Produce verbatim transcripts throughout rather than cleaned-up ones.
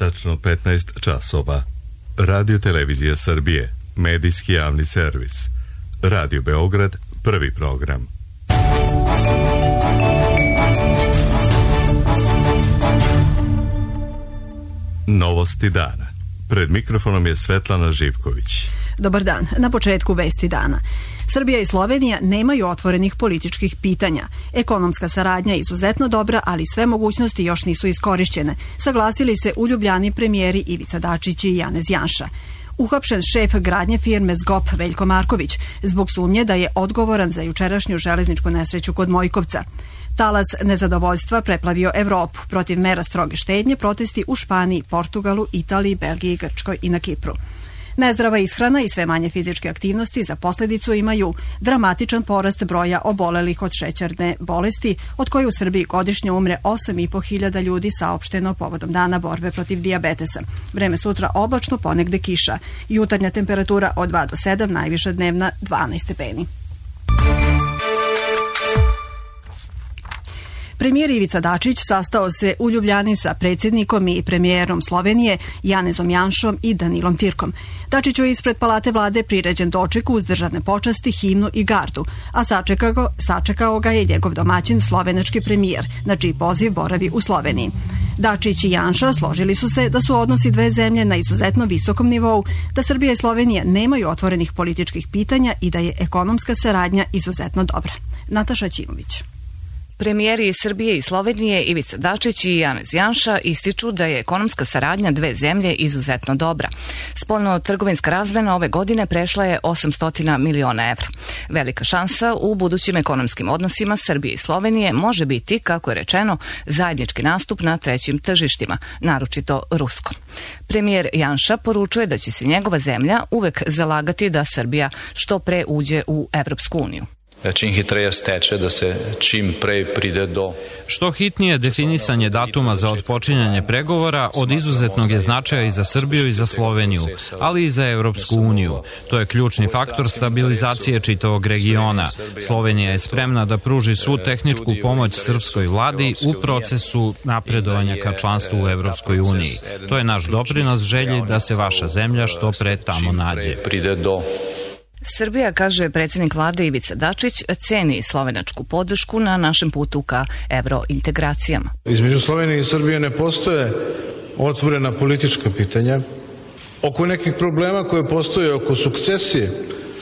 Tačno petnaest časova. Radio Televizija Srbije, medijski javni servis. Radio Beograd, prvi program. Novosti dana. Pred mikrofonom je Svetlana Živković. Dobar dan. Na početku vesti dana. Srbija i Slovenija nemaju otvorenih političkih pitanja. Ekonomska saradnja je izuzetno dobra, ali sve mogućnosti još nisu iskorišćene, saglasili se u Ljubljani premijeri Ivica Dačić i Janez Janša. Uhapšen šef gradnje firme Zgop Veljko Marković zbog sumnje da je odgovoran za jučerašnju železničku nesreću kod Mojkovca. Talas nezadovoljstva preplavio Evropu. Protiv mera stroge štednje protesti u Španiji, Portugalu, Italiji, Belgiji, Grčkoj i na Kipru. Nezdrava ishrana i sve manje fizičke aktivnosti za posljedicu imaju dramatičan porast broja obolelih od šećerne bolesti, od koje u Srbiji godišnje umre osam i po hiljada ljudi, saopšteno povodom dana borbe protiv dijabetesa. Vreme sutra oblačno, ponegde kiša. Jutarnja temperatura od dva do sedam, najviša dnevna dvanaest stepeni. Premijer Ivica Dačić sastao se u Ljubljani sa predsjednikom i premijerom Slovenije Janezom Janšom i Danilom Tirkom. Dačiću je ispred Palate vlade priređen doček uz državne počasti, himnu i gardu, a sačekao, go, sačekao ga je njegov domaćin slovenački premijer, na čiji poziv boravi u Sloveniji. Dačić i Janša složili su se da su odnosi dve zemlje na izuzetno visokom nivou, da Srbija i Slovenija nemaju otvorenih političkih pitanja i da je ekonomska saradnja izuzetno dobra. Nataša Ćimović. Premijeri Srbije i Slovenije Ivica Dačić i Janez Janša ističu da je ekonomska saradnja dve zemlje izuzetno dobra. Spoljno-trgovinska razmena ove godine prešla je osamsto miliona evra. Velika šansa u budućim ekonomskim odnosima Srbije i Slovenije može biti, kako je rečeno, zajednički nastup na trećim tržištima, naročito ruskom. Premijer Janša poručuje da će se njegova zemlja uvek zalagati da Srbija što pre uđe u Evropsku uniju. Čim hitreje steče, da se čim pre pride do... Što hitnije definisanje datuma za otpočinjanje pregovora od izuzetnog je značaja i za Srbiju i za Sloveniju, ali i za Evropsku uniju. To je ključni faktor stabilizacije čitavog regiona. Slovenija je spremna da pruži svu tehničku pomoć srpskoj vladi u procesu napredovanja ka članstvu u Evropskoj uniji. To je naš doprinos želji da se vaša zemlja što pre tamo nađe. Srbija, kaže predsjednik vlade Ivica Dačić, ceni slovenačku podršku na našem putu ka evrointegracijama. Između Slovenije i Srbije ne postoje otvorena politička pitanja. Oko nekih problema koje postoje oko sukcesije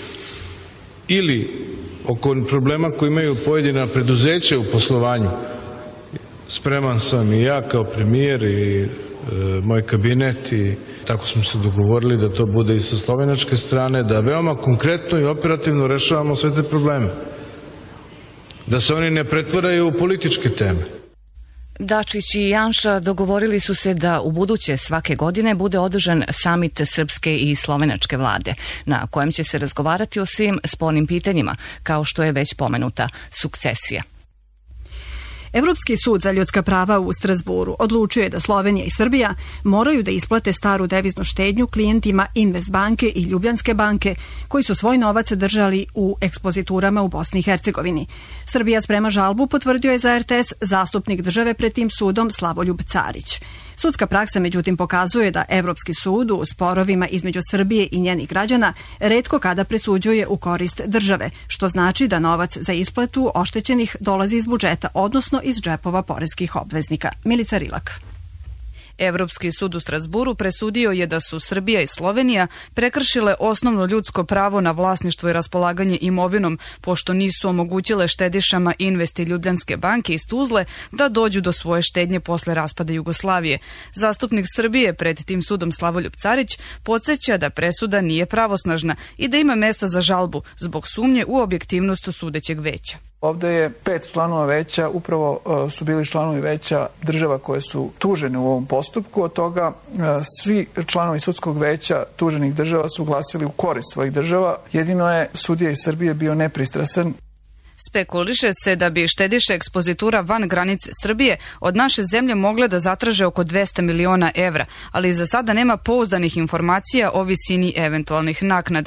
ili oko problema koje imaju pojedina preduzeća u poslovanju, spreman sam i ja kao premijer i e, moj kabinet i tako smo se dogovorili da to bude i sa slovenačke strane, da veoma konkretno i operativno rešavamo sve te probleme. Da se oni ne pretvaraju u političke teme. Dačić i Janša dogovorili su se da u buduće svake godine bude održan samit srpske i slovenačke vlade, na kojem će se razgovarati o svim spornim pitanjima, kao što je već pomenuta sukcesija. Evropski sud za ljudska prava u Strazburu odlučio je da Slovenija i Srbija moraju da isplate staru deviznu štednju klijentima Investbanke i Ljubljanske banke koji su svoj novac držali u ekspoziturama u Bosni i Hercegovini. Srbija sprema žalbu, potvrdio je za er te es zastupnik države pred tim sudom Slavoljub Carić. Sudska praksa međutim pokazuje da Evropski sud u sporovima između Srbije i njenih građana retko kada presuđuje u korist države, što znači da novac za isplatu oštećenih dolazi iz budžeta, odnosno iz džepova poreskih obveznika. Milica Rilak. Evropski sud u Strazburu presudio je da su Srbija i Slovenija prekršile osnovno ljudsko pravo na vlasništvo i raspolaganje imovinom, pošto nisu omogućile štedišama Invest i Ljubljanske banke iz Tuzle da dođu do svoje štednje posle raspada Jugoslavije. Zastupnik Srbije pred tim sudom Slavoljub Carić podsjeća da presuda nije pravosnažna i da ima mesta za žalbu zbog sumnje u objektivnost sudećeg veća. Ovde je pet članova veća, upravo uh, su bili članovi veća država koje su tužene u ovom postupku. Od toga uh, svi članovi sudskog veća tuženih država su glasili u korist svojih država. Jedino je sudija iz Srbije bio nepristrasan. Spekuliše se da bi štediše ekspozitura van granice Srbije od naše zemlje mogle da zatraže oko dvesta miliona evra, ali za sada nema pouzdanih informacija o visini eventualnih naknada.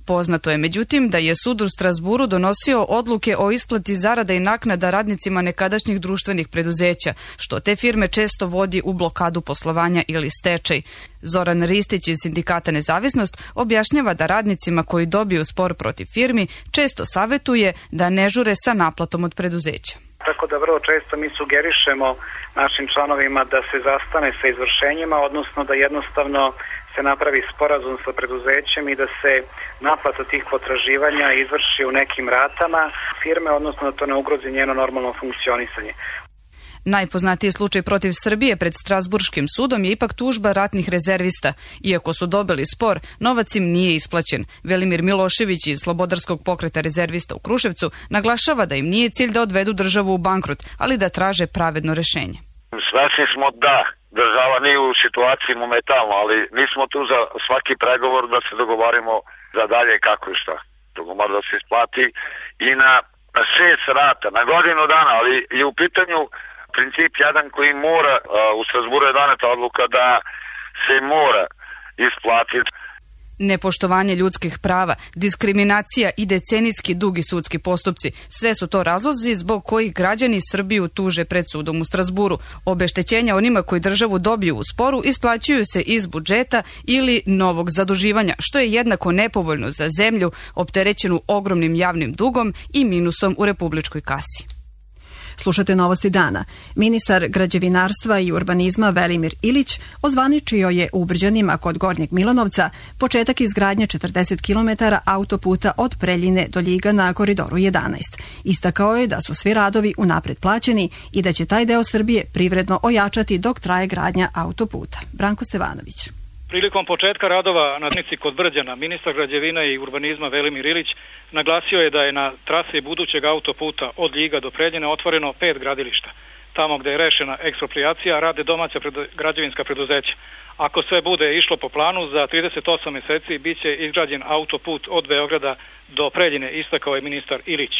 Poznato je međutim da je sud u Strazburu donosio odluke o isplati zarada i naknada radnicima nekadašnjih društvenih preduzeća, što te firme često vodi u blokadu poslovanja ili stečaj. Zoran Ristić iz Sindikata Nezavisnost objašnjava da radnicima koji dobiju spor protiv firmi često savetuje da ne žure sa naplatom od preduzeća. Tako da vrlo često mi sugerišemo našim članovima da se zastane sa izvršenjima, odnosno da jednostavno se napravi sporazum sa preduzećem i da se naplata tih potraživanja izvrši u nekim ratama firme, odnosno da to ne ugrozi njeno normalno funkcionisanje. Najpoznatiji slučaj protiv Srbije pred Strazburškim sudom je ipak tužba ratnih rezervista. Iako su dobili spor, novac im nije isplaćen. Velimir Milošević iz Slobodarskog pokreta rezervista u Kruševcu naglašava da im nije cilj da odvedu državu u bankrot, ali da traže pravedno rešenje. Svesni smo da država nije u situaciji momentalno, ali nismo tu za svaki pregovor da se dogovorimo za dalje kako i šta. Dogovor da se isplati i na šest rata, na godinu dana, ali je u pitanju princip jedan koji mora, u Strazburu je doneta odluka da se mora isplatiti. Nepoštovanje ljudskih prava, diskriminacija i decenijski dugi sudski postupci, sve su to razlozi zbog kojih građani Srbiju tuže pred sudom u Strazburu. Obeštećenja onima koji državu dobiju u sporu isplaćuju se iz budžeta ili novog zaduživanja, što je jednako nepovoljno za zemlju opterećenu ogromnim javnim dugom i minusom u republičkoj kasi. Slušate Novosti dana. Ministar građevinarstva i urbanizma Velimir Ilić ozvaničio je u Brđanima kod Gornjeg Milanovca početak izgradnje četrdeset kilometara autoputa od Preljine do Ljiga na koridoru jedanaest. Istakao je da su svi radovi unapred plaćeni i da će taj deo Srbije privredno ojačati dok traje gradnja autoputa. Branko Stevanović. Prilikom početka radova na deonici kod Brđana, ministar građevina i urbanizma Velimir Ilić naglasio je da je na trasi budućeg autoputa od Ljiga do Preljine otvoreno pet gradilišta. Tamo gde je rešena eksproprijacija rade domaća predu, građevinska preduzeća. Ako sve bude išlo po planu, za trideset osam meseci biće izgrađen autoput od Beograda do Preljine, istakao je ministar Ilić.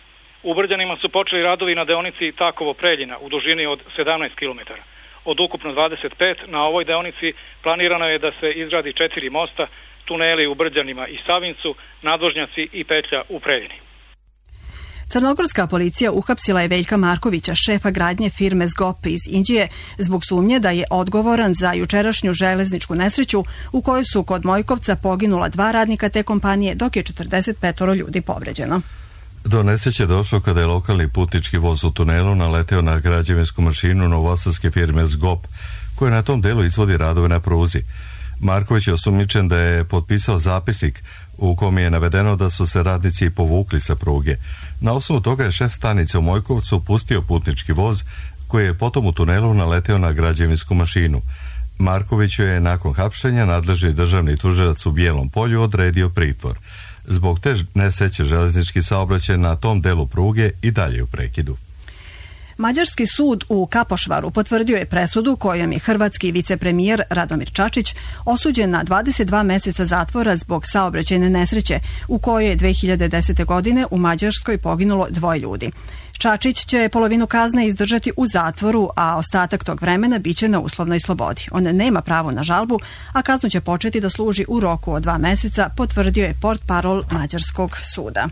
U Brđanima su počeli radovi na deonici Takovo-Preljina u dužini od sedamnaest kilometara. Od ukupno dvadeset pet, na ovoj deonici planirano je da se izgradi četiri mosta, tuneli u Brđanima i Savincu, nadvožnjaci i petlja u Preljini. Crnogorska policija uhapsila je Veljka Markovića, šefa gradnje firme Zgop iz Inđije, zbog sumnje da je odgovoran za jučerašnju železničku nesreću u kojoj su kod Mojkovca poginula dva radnika te kompanije, dok je četrdeset pet ljudi povređeno. Do nesreće došlo kada je lokalni putnički voz u tunelu naleteo na građevinsku mašinu novosadske firme Zgop, koja na tom delu izvodi radove na pruzi. Marković je osumnjičen da je potpisao zapisnik u kom je navedeno da su se radnici povukli sa pruge. Na osnovu toga je šef stanice u Mojkovcu pustio putnički voz koji je potom u tunelu naleteo na građevinsku mašinu. Markoviću je nakon hapšenja nadležni državni tužilac u Bijelom Polju odredio pritvor. Zbog te nesreće železnički saobraćaj na tom delu pruge i dalje u prekidu. Mađarski sud u Kapošvaru potvrdio je presudu kojom je hrvatski vicepremijer Radomir Čačić osuđen na dvadeset dva meseca zatvora zbog saobraćajne nesreće u kojoj je dve hiljade desete. godine u Mađarskoj poginulo dvoje ljudi. Čačić će polovinu kazne izdržati u zatvoru, a ostatak tog vremena biće na uslovnoj slobodi. On nema pravo na žalbu, a kaznu će početi da služi u roku od dva meseca, potvrdio je portparol Mađarskog suda.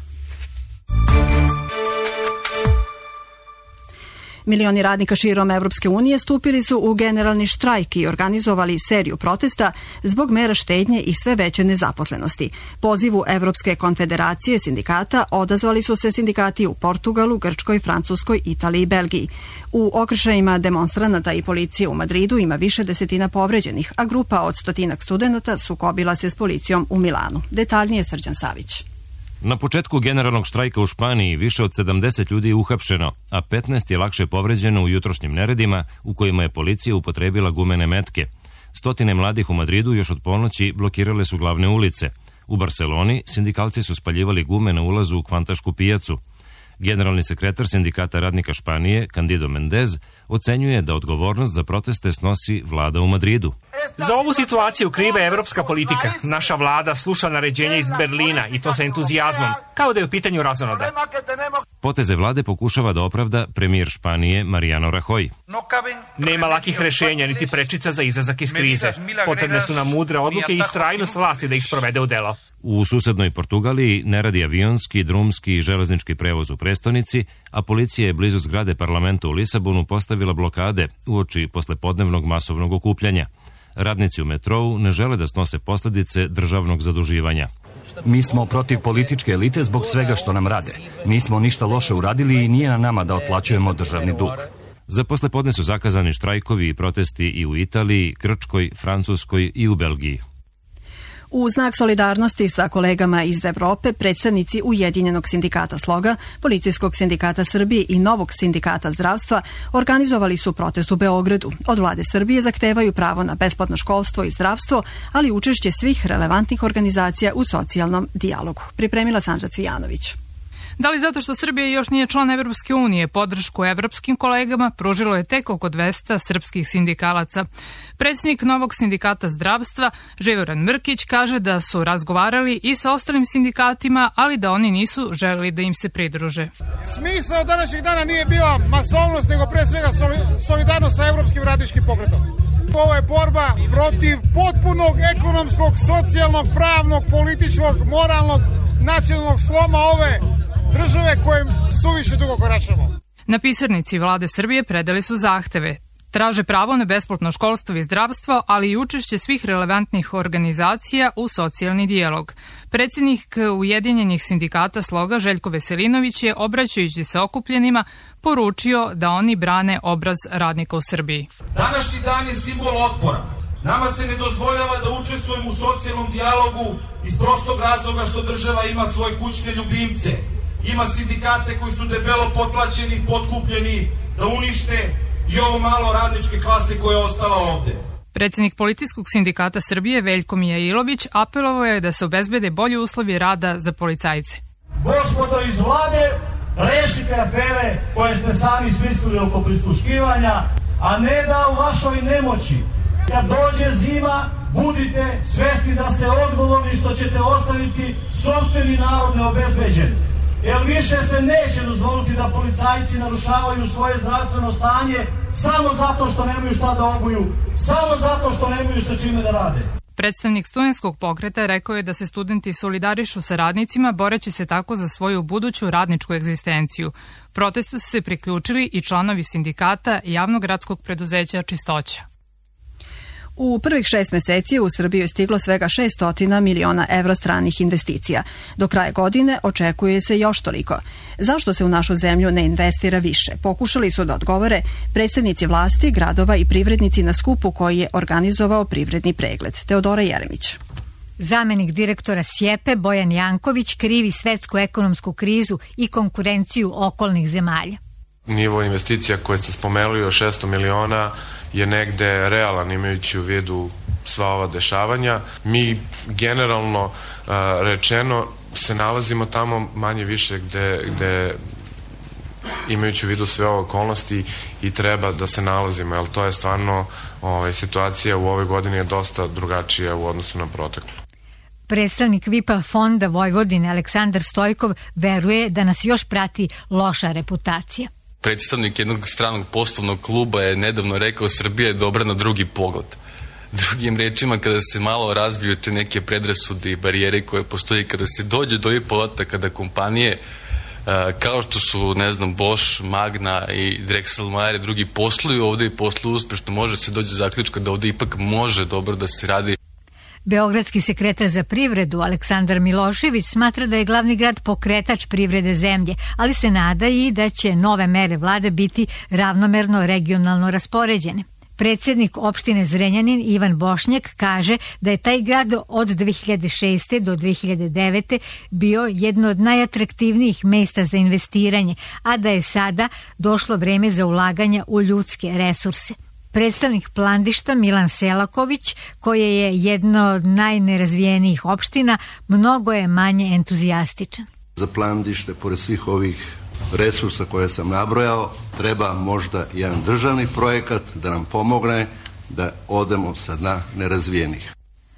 Milioni radnika širom Evropske unije stupili su u generalni štrajk i organizovali seriju protesta zbog mera štednje i sve veće nezaposlenosti. Pozivu Evropske konfederacije sindikata odazvali su se sindikati u Portugalu, Grčkoj, Francuskoj, Italiji i Belgiji. U okršajima demonstranata i policije u Madridu ima više desetina povređenih, a grupa od stotinak studenata sukobila se s policijom u Milanu. Detaljnije Srđan Savić. Na početku generalnog štrajka u Španiji više od sedamdeset ljudi je uhapšeno, a petnaest je lakše povređeno u jutrošnjim neredima u kojima je policija upotrebila gumene metke. Stotine mladih u Madridu još od ponoći blokirale su glavne ulice. U Barceloni sindikalci su spaljivali gume na ulazu u Kvantašku pijacu. Generalni sekretar sindikata radnika Španije, Candido Mendez, ocenjuje da odgovornost za proteste snosi vlada u Madridu. Za ovu situaciju kriva je evropska politika. Naša vlada sluša naređenja iz Berlina i to sa entuzijazmom, kao da je u pitanju razonoda. Poteze vlade pokušava da opravda premijer Španije Mariano Rajoy. Nema lakih rešenja niti prečica za izlazak iz krize. Potrebne su nam mudre odluke i istrajnost vlasti da ih sprovede u delo. U susednoj Portugaliji ne radi avionski, drumski i železnički prevoz u prestonici, a policija je blizu zgrade parlamenta u Lisabonu postavila blokade uoči poslepodnevnog masovnog okupljanja. Radnici u metrou ne žele da snose posledice državnog zaduživanja. Mi smo protiv političke elite zbog svega što nam rade. Nismo ništa loše uradili i nije na nama da otplaćujemo državni dug. Za poslepodne su zakazani štrajkovi i protesti i u Italiji, Grčkoj, Francuskoj i u Belgiji. U znak solidarnosti sa kolegama iz Evrope, predstavnici Ujedinjenog sindikata Sloga, Policijskog sindikata Srbije i Novog sindikata zdravstva organizovali su protest u Beogradu. Od vlade Srbije zahtevaju pravo na besplatno školstvo i zdravstvo, ali učešće svih relevantnih organizacija u socijalnom dijalogu. Pripremila Sandra Cvijanović. Da li zato što Srbija još nije član Evropske unije, podršku evropskim kolegama pružilo je tek oko dvesta srpskih sindikalaca. Predsjednik Novog sindikata zdravstva, Živoran Mrkić, kaže da su razgovarali i sa ostalim sindikatima, ali da oni nisu želeli da im se pridruže. Smisao današnjeg dana nije bila masovnost, nego pre svega solidarnost sa Evropskim radničkim pokretom. Ovo je borba protiv potpunog ekonomskog, socijalnog, pravnog, političkog, moralnog, nacionalnog sloma ove države kojem suviše dugo koračamo. Na pisarnici vlade Srbije predali su zahteve. Traže pravo na besplatno školstvo i zdravstvo, ali i učešće svih relevantnih organizacija u socijalni dijalog. Predsjednik Ujedinjenih sindikata Sloga Željko Veselinović je, obraćajući se okupljenima, poručio da oni brane obraz radnika u Srbiji. Današnji dan je simbol otpora. Nama se ne dozvoljava da učestvujemo u socijalnom dijalogu iz prostog razloga što država ima svoje kućne ljubimce. Ima sindikate koji su debelo potplaćeni, potkupljeni da unište i ovo malo radničke klase koja je ostala ovde. Predsjednik Policijskog sindikata Srbije Veljko Mijailović apelovao je da se obezbede bolji uslovi rada za policajce. Gospodo iz vlade, rešite afere koje ste sami smislili oko prisluškivanja, a ne da u vašoj nemoći, kad dođe zima, budite svesni da ste odgovorni što ćete ostaviti sopstveni narod neobezbeđen. Jer više se neće dozvoliti da policajci narušavaju svoje zdravstveno stanje samo zato što nemaju šta da obuju, samo zato što nemaju sa čime da rade. Predstavnik studentskog pokreta rekao je da se studenti solidarišu sa radnicima, boreći se tako za svoju buduću radničku egzistenciju. Protestu su se priključili i članovi sindikata Javnog gradskog preduzeća Čistoća. U prvih šest meseci u Srbiju je stiglo svega šessto miliona evra stranih investicija. Do kraja godine očekuje se još toliko. Zašto se u našu zemlju ne investira više? Pokušali su da odgovore predsjednici vlasti, gradova i privrednici na skupu koji je organizovao privredni pregled. Teodora Jeremić. Zamenik direktora Sjepe Bojan Janković krivi svetsku ekonomsku krizu i konkurenciju okolnih zemalja. Nivo investicija koje ste spomenuli od šessto miliona je negde realan imajući u vidu sva ova dešavanja. Mi generalno rečeno se nalazimo tamo manje više gde, gde imajući u vidu sve ove okolnosti i treba da se nalazimo, jer to je stvarno ovaj, situacija u ovoj godini je dosta drugačija u odnosu na proteklu. Predstavnik V I P-a Fonda Vojvodine Aleksandar Stojkov veruje da nas još prati loša reputacija. Predstavnik jednog stranog poslovnog kluba je nedavno rekao Srbija je dobra na drugi pogled. Drugim rečima, kada se malo razbiju te neke predrasude i barijere koje postoji, kada se dođe do ovih podataka da kompanije kao što su, ne znam, Bosch, Magna i Drexel Mayer i drugi posluju ovde i posluju uspešno, može se doći do zaključka da ovde ipak može dobro da se radi. Beogradski sekretar za privredu Aleksandar Milošević smatra da je glavni grad pokretač privrede zemlje, ali se nada i da će nove mere vlade biti ravnomerno regionalno raspoređene. Predsjednik opštine Zrenjanin Ivan Bošnjak kaže da je taj grad od dve hiljade šeste do dve hiljade devete bio jedno od najatraktivnijih mesta za investiranje, a da je sada došlo vreme za ulaganja u ljudske resurse. Predstavnik Plandišta Milan Selaković, koje je jedna od najnerazvijenijih opština, mnogo je manje entuzijastičan. Za Plandište, pored svih ovih resursa koje sam nabrojao, treba možda jedan državni projekat da nam pomogne da odemo sa dna nerazvijenih.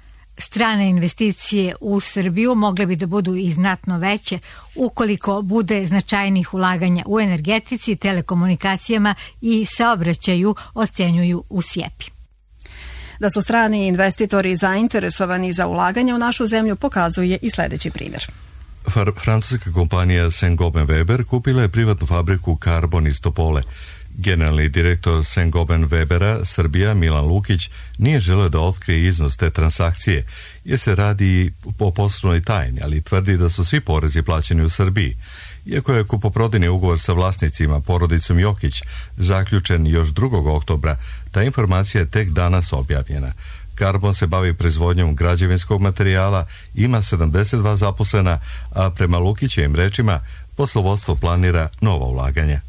Strane investicije u Srbiju mogle bi da budu i znatno veće ukoliko bude značajnih ulaganja u energetici, telekomunikacijama i saobraćaju, ocenjuju u Sjepi. Da su strani investitori zainteresovani za ulaganje u našu zemlju pokazuje i sljedeći primjer. Francuska kompanija Saint-Gobain Weber kupila je privatnu fabriku Carbon iz Topole. Generalni direktor Saint-Gobain Webera, Srbija, Milan Lukić, nije želeo da otkrije iznos te transakcije, jer se radi o poslovnoj tajni, ali tvrdi da su svi porezi plaćeni u Srbiji. Iako je kupoprodajni ugovor sa vlasnicima, porodicom Jokić, zaključen još drugog oktobra, ta informacija je tek danas objavljena. Carbon se bavi proizvodnjom građevinskog materijala, ima sedamdeset dva zaposlena, a prema Lukićevim rečima poslovodstvo planira nova ulaganja.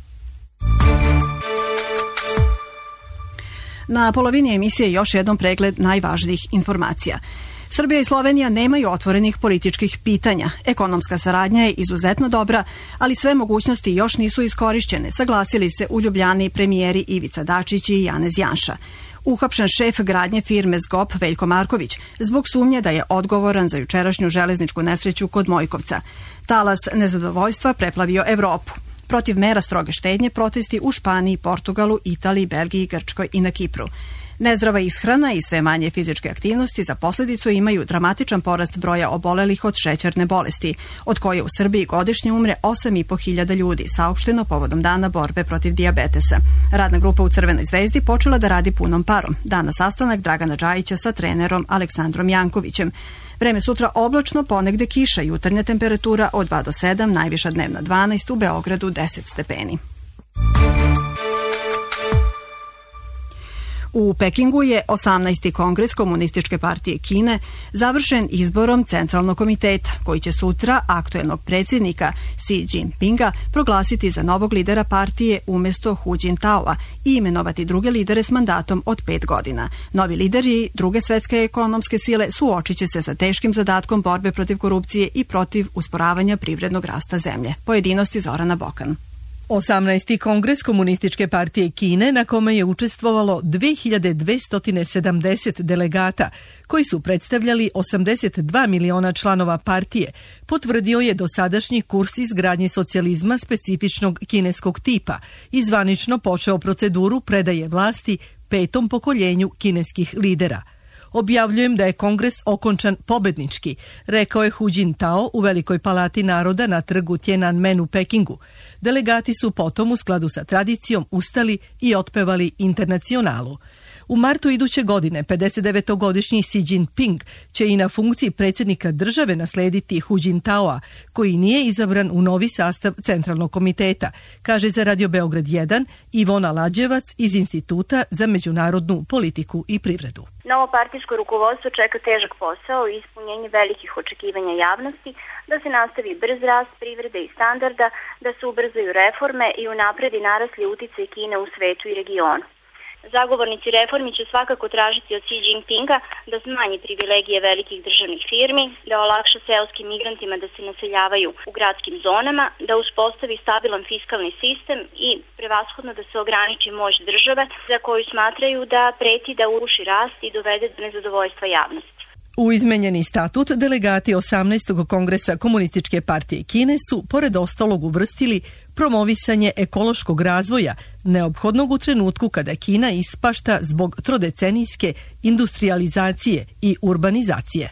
Na polovini emisije još jednom pregled najvažnijih informacija. Srbija i Slovenija nemaju otvorenih političkih pitanja. Ekonomska saradnja je izuzetno dobra, ali sve mogućnosti još nisu iskorišćene, saglasili se u Ljubljani premijeri Ivica Dačić i Janez Janša. Uhapšen šef gradnje firme Zgop Veljko Marković zbog sumnje da je odgovoran za jučerašnju železničku nesreću kod Mojkovca. Talas nezadovoljstva preplavio Evropu. Protiv mera stroge štednje protesti u Španiji, Portugalu, Italiji, Belgiji, Grčkoj i na Kipru. Nezdrava ishrana i sve manje fizičke aktivnosti za posljedicu imaju dramatičan porast broja obolelih od šećerne bolesti, od koje u Srbiji godišnje umre osam i po hiljada ljudi, saopšteno povodom dana borbe protiv dijabetesa. Radna grupa u Crvenoj zvezdi počela da radi punom parom. Danas sastanak Dragana Džajića sa trenerom Aleksandrom Jankovićem. Vreme sutra oblačno, ponegde kiša, jutarnja temperatura od dva do sedam, najviša dnevna dvanaest, u Beogradu deset stepeni. U Pekingu je osamnaesti kongres Komunističke partije Kine završen izborom Centralnog komiteta, koji će sutra aktuelnog predsjednika Xi Jinpinga proglasiti za novog lidera partije umjesto Hu Jintaoa i imenovati druge lidere s mandatom od pet godina. Novi lideri druge svetske ekonomske sile suočit će se sa teškim zadatkom borbe protiv korupcije i protiv usporavanja privrednog rasta zemlje. Pojedinosti Zorana Bokan. osamnaesti kongres Komunističke partije Kine, na kome je učestvovalo dve hiljade dvesta sedamdeset delegata, koji su predstavljali osamdeset dva miliona članova partije, potvrdio je dosadašnji kurs izgradnje socijalizma specifičnog kineskog tipa i zvanično počeo proceduru predaje vlasti petom pokoljenju kineskih lidera. Objavljujem da je kongres okončan pobednički, rekao je Hu Jintao u Velikoj palati naroda na trgu Tiananmen u Pekingu. Delegati su potom u skladu sa tradicijom ustali i otpevali Internacionalu. U martu iduće godine pedesetdevetogodišnji Xi Jinping će i na funkciji predsjednika države naslediti Hu Jintaoa, koji nije izabran u novi sastav Centralnog komiteta, kaže za Radio Beograd jedan Ivona Lađevac iz Instituta za međunarodnu politiku i privredu. Novo partijsko rukovodstvo čeka težak posao i ispunjenje velikih očekivanja javnosti, da se nastavi brz rast privrede i standarda, da se ubrzaju reforme i unapredi narasli uticaj Kine u svetu i regionu. Zagovornici reformi će svakako tražiti od Xi Jinpinga da smanji privilegije velikih državnih firmi, da olakša seoskim migrantima da se naseljavaju u gradskim zonama, da uspostavi stabilan fiskalni sistem i prevashodno da se ograniči moć države za koju smatraju da preti da uruši rast i dovede do nezadovoljstva javnosti. U izmenjeni statut delegati osamnaestog kongresa Komunističke partije Kine su, pored ostalog, uvrstili promovisanje ekološkog razvoja, neophodnog u trenutku kada Kina ispašta zbog trodecenijske industrializacije i urbanizacije.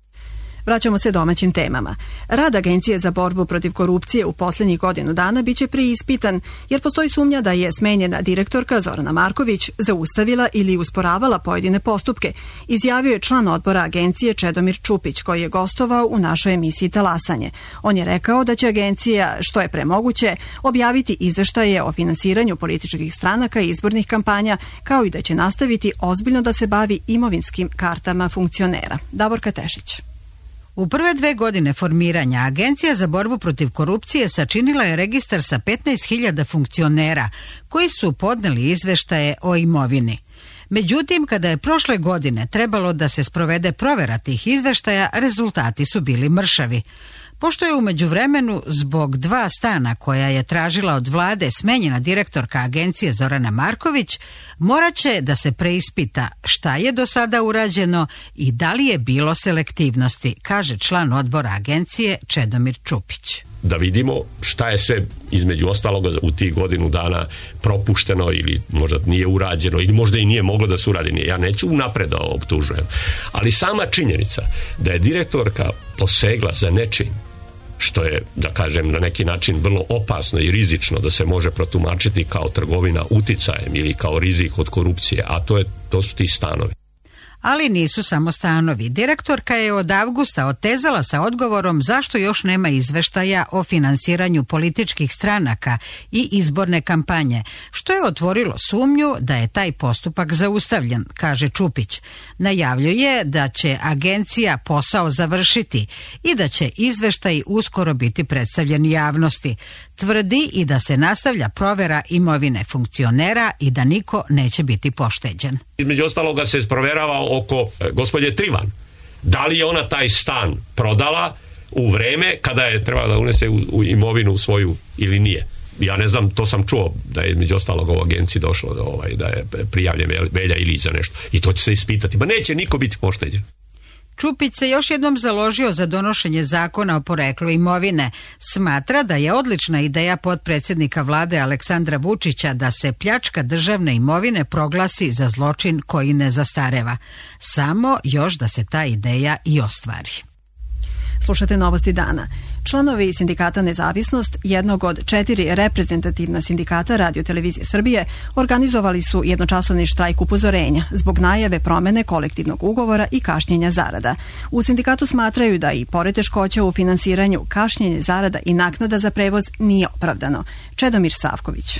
Vraćamo se domaćim temama. Rad Agencije za borbu protiv korupcije u posljednjih godinu dana biće preispitan, jer postoji sumnja da je smenjena direktorka Zorana Marković zaustavila ili usporavala pojedine postupke, izjavio je član odbora Agencije Čedomir Čupić, koji je gostovao u našoj emisiji Talasanje. On je rekao da će Agencija, što je premoguće, objaviti izveštaje o finansiranju političkih stranaka i izbornih kampanja, kao i da će nastaviti ozbiljno da se bavi imovinskim kartama funkcionera. Davorka Tešić. U prve dve godine formiranja Agencija za borbu protiv korupcije sačinila je registar sa petnaest hiljada funkcionera koji su podneli izveštaje o imovini. Međutim, kada je prošle godine trebalo da se sprovede provera tih izveštaja, rezultati su bili mršavi. Pošto je u međuvremenu zbog dva stana koja je tražila od vlade smenjena direktorka Agencije Zorana Marković, morat će da se preispita šta je do sada urađeno i da li je bilo selektivnosti, kaže član odbora Agencije Čedomir Čupić. da vidimo šta je sve između ostaloga u tih godinu dana propušteno ili možda nije urađeno ili možda i nije moglo da se uradi. Ja neću unapred da optužujem, ali sama činjenica da je direktorka posegla za nečim što je, da kažem, na neki način vrlo opasno i rizično da se može protumačiti kao trgovina uticajem ili kao rizik od korupcije, a to, je, to su ti stanovi. Ali nisu samo stanovi. Direktorka je od avgusta otezala sa odgovorom zašto još nema izveštaja o finansiranju političkih stranaka i izborne kampanje, što je otvorilo sumnju da je taj postupak zaustavljen, kaže Čupić. Najavljuje da će agencija posao završiti i da će izveštaj uskoro biti predstavljen javnosti. Tvrdi i da se nastavlja provera imovine funkcionera i da niko neće biti pošteđen. Između ostaloga se proverava oko gospođe Trivan. Da li je ona taj stan prodala u vreme kada je trebala da unese u, u imovinu svoju ili nije? Ja ne znam, to sam čuo da je među ostalog u agenciji došlo do ovaj, da je prijavljen Velja ili za nešto. I to će se ispitati. Ba neće niko biti pošteđen. Čupić se još jednom založio za donošenje zakona o poreklu imovine. Smatra da je odlična ideja potpredsjednika vlade Aleksandra Vučića da se pljačka državne imovine proglasi za zločin koji ne zastareva. Samo još da se ta ideja i ostvari. Slušate Novosti dana. Članovi sindikata Nezavisnost, jednog od četiri reprezentativna sindikata Radio-televizije Srbije, organizovali su jednočasovni štrajk upozorenja zbog najave promene kolektivnog ugovora i kašnjenja zarada. U sindikatu smatraju da i pored teškoća u finansiranju kašnjenje zarada i naknada za prevoz nije opravdano. Čedomir Savković.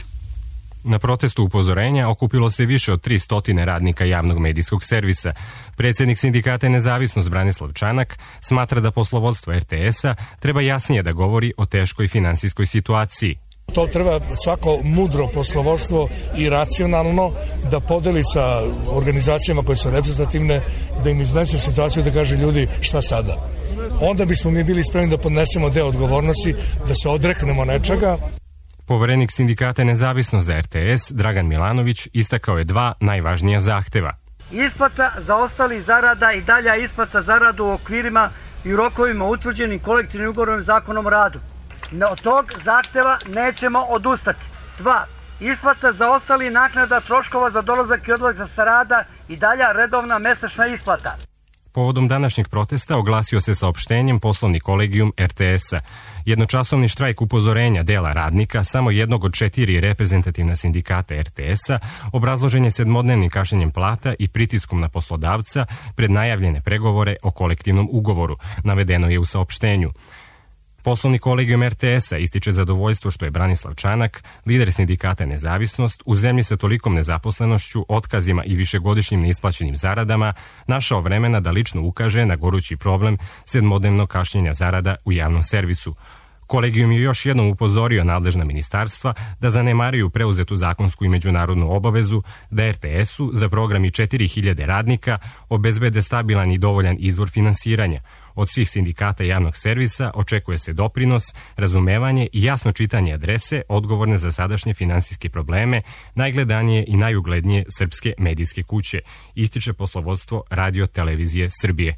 Na protestu upozorenja okupilo se više od tri stotine radnika javnog medijskog servisa. Predsjednik sindikata Nezavisnost Branislav Čanak smatra da poslovodstvo er te es-a treba jasnije da govori o teškoj finansijskoj situaciji. To treba svako mudro poslovodstvo i racionalno da podeli sa organizacijama koje su reprezentativne, da im iznese situaciju da kaže ljudi šta sada. Onda bismo mi bili spremni da podnesemo deo odgovornosti, da se odreknemo nečega. Poverenik sindikata Nezavisnost za er te es, Dragan Milanović, istakao je dva najvažnija zahteva. Isplata zaostalih zarada i dalja isplata zarada u okvirima i rokovima utvrđenim kolektivnim ugovorom i zakonom o radu. Od tog zahteva nećemo odustati. Dva. Isplata zaostalih naknada troškova za dolazak i odlazak sa rada i dalja redovna mesečna isplata. Povodom današnjeg protesta oglasio se saopštenjem poslovni kolegijum er te es-a. Jednočasovni štrajk upozorenja dela radnika, samo jednog od četiri reprezentativna sindikata er te es-a, obrazložen je sedmodnevnim kašnjenjem plata i pritiskom na poslodavca pred najavljene pregovore o kolektivnom ugovoru, navedeno je u saopštenju. Poslovni kolegijum er te es-a ističe zadovoljstvo što je Branislav Čanak, lider sindikata Nezavisnost, u zemlji sa tolikom nezaposlenošću, otkazima i višegodišnjim neisplaćenim zaradama, našao vremena da lično ukaže na gorući problem sedmodnevnog kašnjenja zarada u javnom servisu. Kolegijum je još jednom upozorio nadležna ministarstva da zanemaruju preuzetu zakonsku i međunarodnu obavezu da er te es-u za program i četiri hiljade radnika obezbede stabilan i dovoljan izvor finansiranja. Od svih sindikata javnog servisa očekuje se doprinos, razumevanje i jasno čitanje adrese odgovorne za sadašnje finansijske probleme najgledanije i najuglednije srpske medijske kuće, ističe poslovodstvo Radio-televizije Srbije.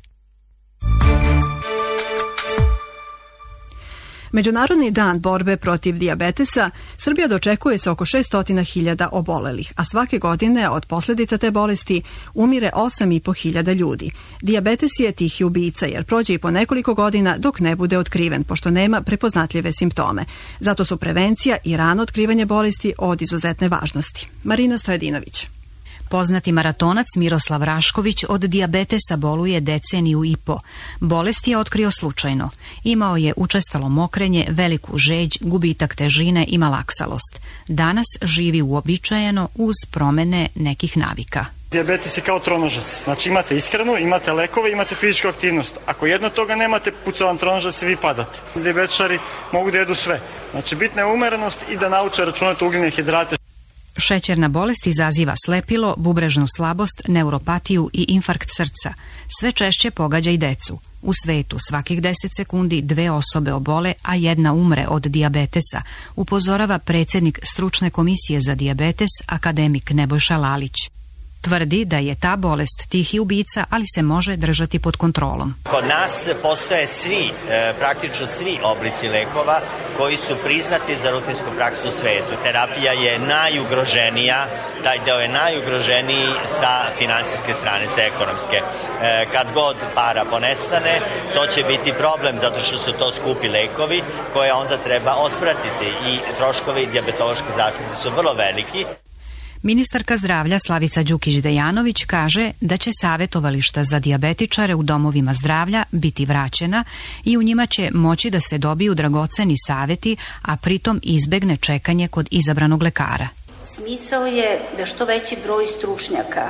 Međunarodni dan borbe protiv dijabetesa, Srbija dočekuje se oko šesto hiljada obolelih, a svake godine od posljedica te bolesti umire osam i po hiljada ljudi. Dijabetes je tihi ubica jer prođe i po nekoliko godina dok ne bude otkriven, pošto nema prepoznatljive simptome. Zato su prevencija i rano otkrivanje bolesti od izuzetne važnosti. Marina Stojedinović. Poznati maratonac Miroslav Rašković od dijabetesa boluje deceniju i po. Bolest je otkrio slučajno. Imao je učestalo mokrenje, veliku žeđ, gubitak težine i malaksalost. Danas živi uobičajeno uz promene nekih navika. Dijabetes je kao tronožac. Znači imate ishranu, imate lekove, imate fizičku aktivnost. Ako jedno od toga nemate, puca vam tronožac i vi padate. Dijabetičari mogu da jedu sve. Znači bitna je umerenost i da nauče računati ugljene hidrate. Šećerna bolest izaziva slepilo, bubrežnu slabost, neuropatiju i infarkt srca. Sve češće pogađa i decu. U svetu svakih deset sekundi dve osobe obole, a jedna umre od dijabetesa, upozorava predsjednik stručne komisije za dijabetes, akademik Nebojša Lalić. Tvrdi da je ta bolest tihi ubica, ali se može držati pod kontrolom. Kod nas postoje svi, praktično svi oblici lekova koji su priznati za rutinsku praksu u svetu. Terapija je najugroženija, taj deo je najugroženiji sa finansijske strane, sa ekonomske. Kad god para ponestane, to će biti problem zato što su to skupi lekovi koje onda treba otpratiti i troškovi dijabetološke zaštite su vrlo veliki. Ministarka zdravlja Slavica Đukić-Dejanović kaže da će savjetovališta za dijabetičare u domovima zdravlja biti vraćena i u njima će moći da se dobiju dragoceni savjeti, a pritom izbegne čekanje kod izabranog lekara. Smisao je da što veći broj stručnjaka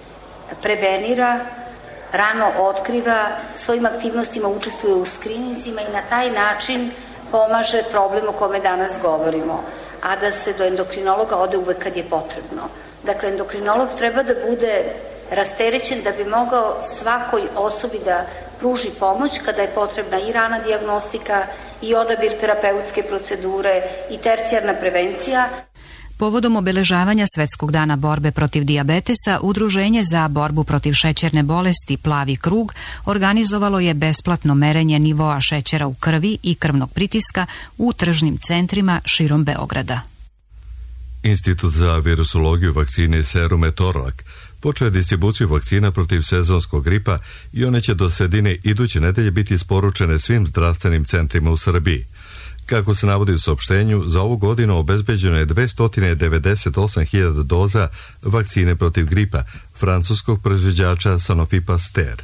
prevenira, rano otkriva, svojim aktivnostima učestvuje u skrininzima i na taj način pomaže problem o kome danas govorimo, a da se do endokrinologa ode uvek kad je potrebno. Dakle, endokrinolog treba da bude rasterećen da bi mogao svakoj osobi da pruži pomoć kada je potrebna i rana dijagnostika i odabir terapeutske procedure i tercijarna prevencija. Povodom obeležavanja Svetskog dana borbe protiv dijabetesa, Udruženje za borbu protiv šećerne bolesti Plavi krug organizovalo je besplatno merenje nivoa šećera u krvi i krvnog pritiska u tržnim centrima širom Beograda. Institut za virusologiju vakcine Serum Etorlak počeo je distribuciju vakcina protiv sezonskog gripa i one će do sredine iduće nedelje biti isporučene svim zdravstvenim centrima u Srbiji. Kako se navodi u saopštenju, za ovu godinu obezbeđeno je dvesta devedeset osam hiljada doza vakcine protiv gripa francuskog proizvođača Sanofi Pasteur.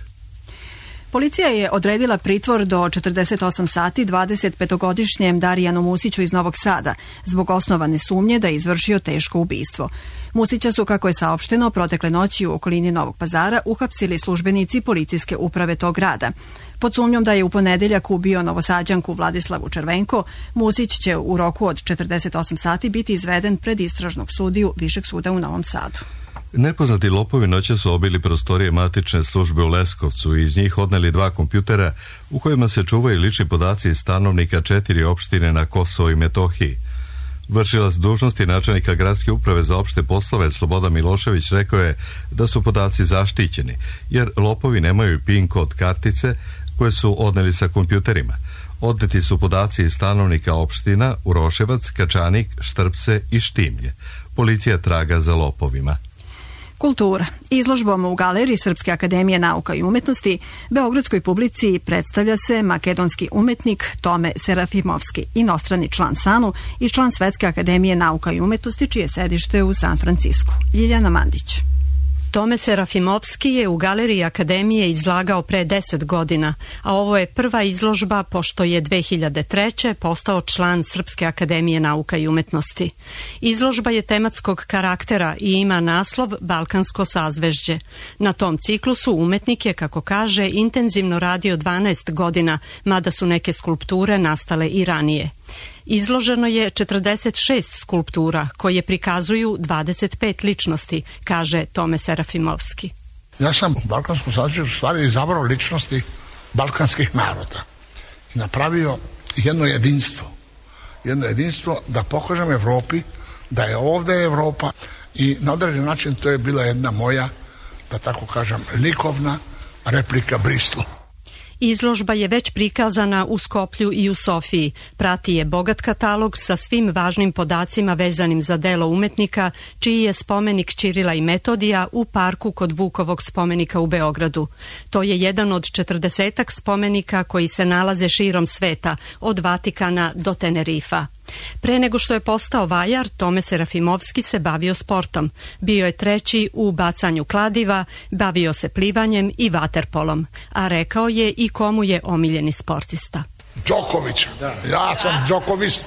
Policija je odredila pritvor do četrdeset osam sati dvadesetpetogodišnjem Darijanu Musiću iz Novog Sada zbog osnovane sumnje da je izvršio teško ubistvo. Musića su, kako je saopšteno, protekle noći u okolini Novog Pazara uhapsili službenici policijske uprave tog grada. Pod sumnjom da je u ponedeljak ubio Novosađanku Vladislavu Červenko, Musić će u roku od četrdeset osam sati biti izveden pred istražnog sudiju Višeg suda u Novom Sadu. Nepoznati lopovi noće su obili prostorije matične službe u Leskovcu i iz njih odneli dva kompjutera u kojima se čuvaju lični podaci stanovnika četiri opštine na Kosovo i Metohiji. Vršilac dužnosti načelnika gradske uprave za opšte poslove Slobodan Milošević rekao je da su podaci zaštićeni, jer lopovi nemaju PIN kod kartice koje su odneli sa kompjuterima. Odneti su podaci iz stanovnika opština Uroševac, Kačanik, Štrpce i Štimlje. Policija traga za lopovima. Kultura. Izložbom u Galeriji Srpske akademije nauka i umetnosti beogradskoj publici predstavlja se makedonski umetnik Tome Serafimovski, inostrani član SANU i član Svetske akademije nauka i umetnosti, čije sedište u San Francisku. Ljiljana Mandić. Tome Serafimovski je u Galeriji Akademije izlagao pre deset godina, a ovo je prva izložba pošto je dve hiljade treće postao član Srpske akademije nauka i umetnosti. Izložba je tematskog karaktera i ima naslov Balkansko sazvežđe. Na tom ciklusu umetnik je, kako kaže, intenzivno radio dvanaest godina, mada su neke skulpture nastale i ranije. Izloženo je četrdeset šest skulptura koje prikazuju dvadeset pet ličnosti, kaže Tome Serafimovski. Ja sam u balkanskom sazvežđu stvari izabrao ličnosti balkanskih naroda i napravio jedno jedinstvo. Jedno jedinstvo da pokažem Evropi da je ovdje Evropa i na određen način to je bila jedna moja, da tako kažem, likovna replika Bristlu. Izložba je već prikazana u Skoplju i u Sofiji. Prati je bogat katalog sa svim važnim podacima vezanim za delo umetnika, čiji je spomenik Ćirila i Metodija u parku kod Vukovog spomenika u Beogradu. To je jedan od četrdesetak spomenika koji se nalaze širom sveta, od Vatikana do Tenerifa. Pre nego što je postao vajar, Tome Serafimovski se bavio sportom. Bio je treći u bacanju kladiva, bavio se plivanjem i vaterpolom, a rekao je i komu je omiljeni sportista. Đoković. Ja sam đokovist.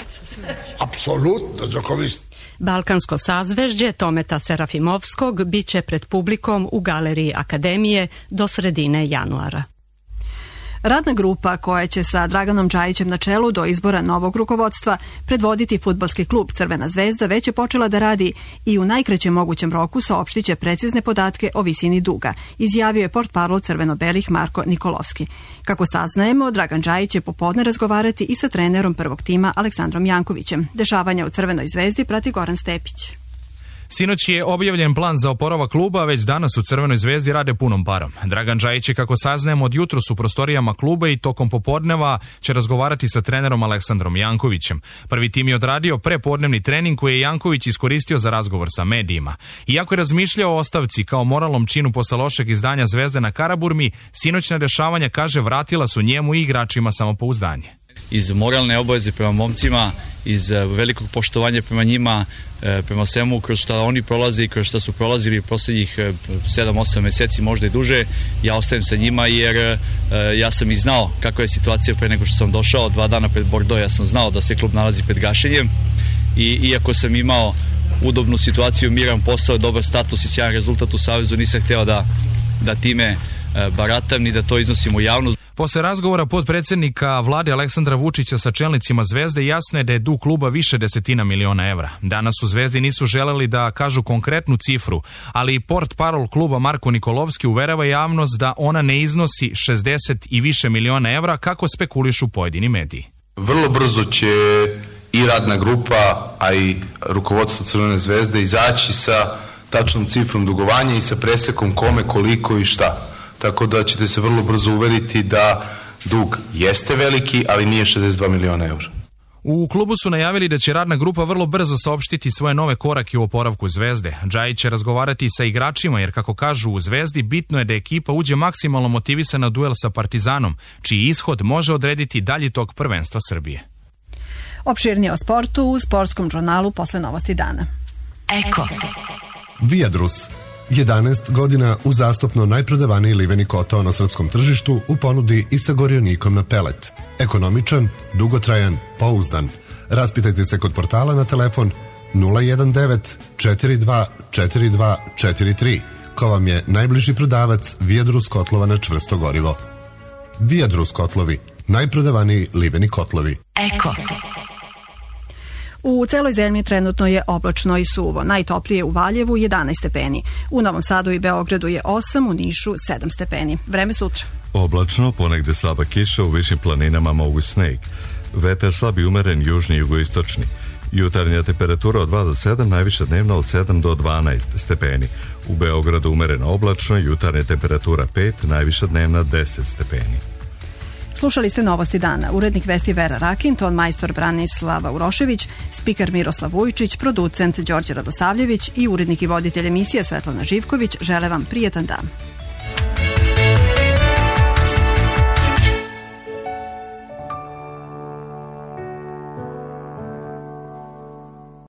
Apsolutno đokovist. Balkansko sazvežđe Tometa Serafimovskog biće pred publikom u Galeriji Akademije do sredine januara. Radna grupa koja će sa Draganom Džajićem na čelu do izbora novog rukovodstva predvoditi fudbalski klub Crvena zvezda već je počela da radi i u najkraćem mogućem roku saopštit će precizne podatke o visini duga, izjavio je portparol crveno-belih Marko Nikolovski. Kako saznajemo, Dragan Džajić će popodne razgovarati i sa trenerom prvog tima Aleksandrom Jankovićem. Dešavanja u Crvenoj zvezdi prati Goran Stepić. Sinoć je objavljen plan za oporavak kluba, a već danas u Crvenoj zvezdi rade punom parom. Dragan Džajić je, kako saznajemo, od jutros u prostorijama kluba i tokom popodneva će razgovarati sa trenerom Aleksandrom Jankovićem. Prvi tim je odradio prepodnevni trening koji je Janković iskoristio za razgovor sa medijima. Iako je razmišljao o ostavci kao moralnom činu posle lošeg izdanja Zvezde na Karaburmi, sinoćna dešavanja, kaže, vratila su njemu i igračima samopouzdanje. Iz moralne obaveze prema momcima, iz velikog poštovanja prema njima, prema svemu kroz šta oni prolaze i kroz šta su prolazili posljednjih sedam osam meseci, možda i duže, ja ostajem sa njima jer ja sam i znao kakva je situacija pre nego što sam došao. Dva dana pred Bordeaux ja sam znao da se klub nalazi pred gašenjem i iako sam imao udobnu situaciju, miran posao, dobar status i sjajan rezultat u Savezu, nisam hteo da, da time baratam ni da to iznosim u javnost. Posle razgovora podpredsednika vlade Aleksandra Vučića sa čelnicima Zvezde, jasno je da je dug kluba više desetina miliona evra. Danas u Zvezdi nisu želeli da kažu konkretnu cifru, ali i portparol kluba Marko Nikolovski uverava javnost da ona ne iznosi šezdeset i više miliona evra, kako spekulišu pojedini mediji. Vrlo brzo će i radna grupa, a i rukovodstvo Crvene zvezde izaći sa tačnom cifrom dugovanja i sa presekom kome, koliko i šta. Tako da ćete se vrlo brzo uveriti da dug jeste veliki, ali nije šezdeset dva miliona evra. U klubu su najavili da će radna grupa vrlo brzo saopštiti svoje nove korake u oporavku Zvezde. Džajić će razgovarati sa igračima jer, kako kažu u Zvezdi, bitno je da ekipa uđe maksimalno motivisana duel sa Partizanom, čiji ishod može odrediti dalji tok prvenstva Srbije. Opširnije o sportu u Sportskom žurnalu posle novosti dana. Eko. Viadrus. jedanaest godina uzastopno najprodavaniji liveni kotao na srpskom tržištu u ponudi i sa gorionikom na pelet. Ekonomičan, dugotrajan, pouzdan. Raspitajte se kod portala na telefon nula jedan devet četiri dva četiri dva četiri tri, ko vam je najbliži prodavac Viadrus kotlova na čvrsto gorivo. Viadrus kotlovi, najprodavaniji liveni kotlovi. Eko. U celoj zemlji trenutno je oblačno i suvo. Najtoplije u Valjevu jedanaest stepeni. U Novom Sadu i Beogradu je osam, u Nišu sedam stepeni. Vreme sutra. Oblačno, ponegde slaba kiša, u višim planinama moguć sneg. Vetar slab i umeren, južni i jugoistočni. Jutarnja temperatura od dva do sedam, najviša dnevna od sedam do dvanaest stepeni. U Beogradu umereno oblačno, jutarnja temperatura pet, najviša dnevna deset stepeni. Slušali ste novosti dana. Urednik vesti Vera Rakin, ton majstor Branislava Urošević, spiker Miroslav Vujčić, producent Đorđe Radosavljević i urednik i voditelj emisije Svetlana Živković žele vam prijetan dan.